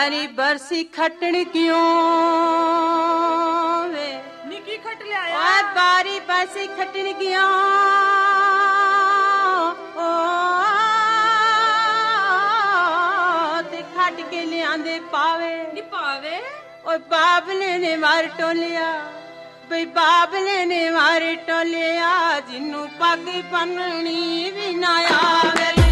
ਬਾਰੀ ਬਰਸੀ ਖੱਟਣ ਕਿਉਂ ਵੇ ਨਿੱਕੀ ਖੱਟ ਲਿਆਇਆ ਓਏ ਬਾਰੀ ਬਰਸੀ ਖੱਟਣ ਕਿਉਂ ਓ ਤੇ ਖੱਟ ਕੇ ਲਿਆਂਦੇ ਪਾਵੇ ਨੀ ਪਾਵੇ ਓਏ ਬਾਬਲੇ ਨੇ ਮਾਰ ਟੋਲਿਆ ਬਈ ਬਾਬਲੇ ਨੇ ਮਾਰ ਟੋਲਿਆ ਜਿਹਨੂੰ ਪੱਗ ਬੰਨਣੀ ਵੀ ਨਾ ਆਵੇ